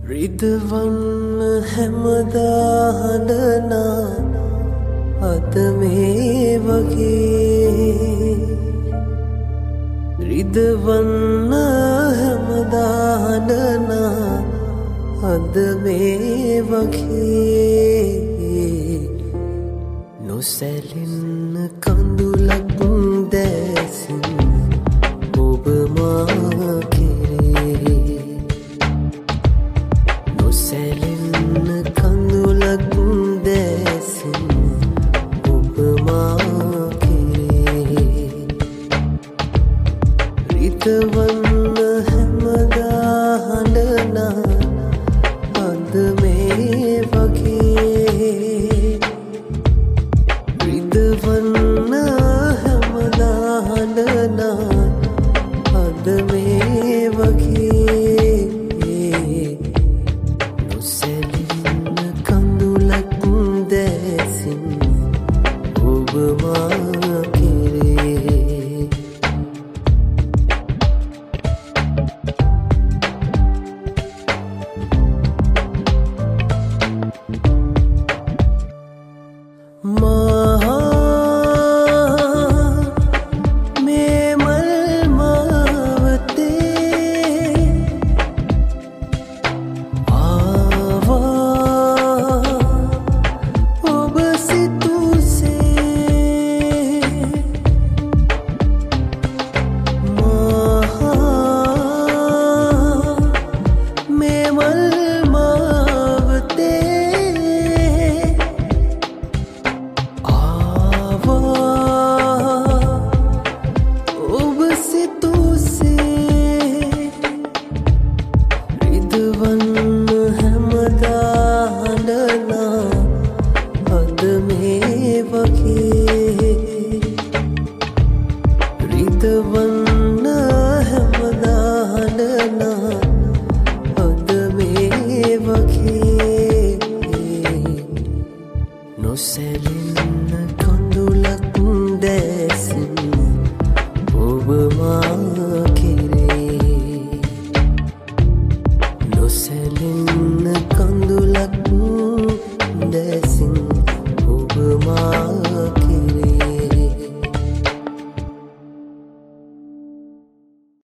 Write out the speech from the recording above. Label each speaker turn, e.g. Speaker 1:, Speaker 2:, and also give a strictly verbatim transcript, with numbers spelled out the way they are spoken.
Speaker 1: රිදවන්න හැමදා හඬනා අද මේ වගේ රිදවන්න හැමදා හඬනා අද මේ වගේ නොසැලෙන්න කඳුලක් දැසින් ඔබ මා කෙරේ නොසැලෙන්න කඳුලක් දැසින් ඔබ මා කෙරේ රිදවන්න හැමදා හඬනා අද මේ වගේ රිදවන්න හැමදා හඬනා අද මේ වගේ නොසැලෙන්න කඳුලක් දැසින් ඔබ මා කෙරේ මහා මේ මල් මාවතේ ආවා ඔබ සිතුසේ මහා මේ මල් රිදවන්න හැමදා හඬනා අද මේ වගේ රිදවන්න හැමදා හඬනා අද මේ වගේ නොසැලෙන්න කඳුලක් දැසින් ඔබ මා කෙරේ නොසැලෙන්න කඳුලක්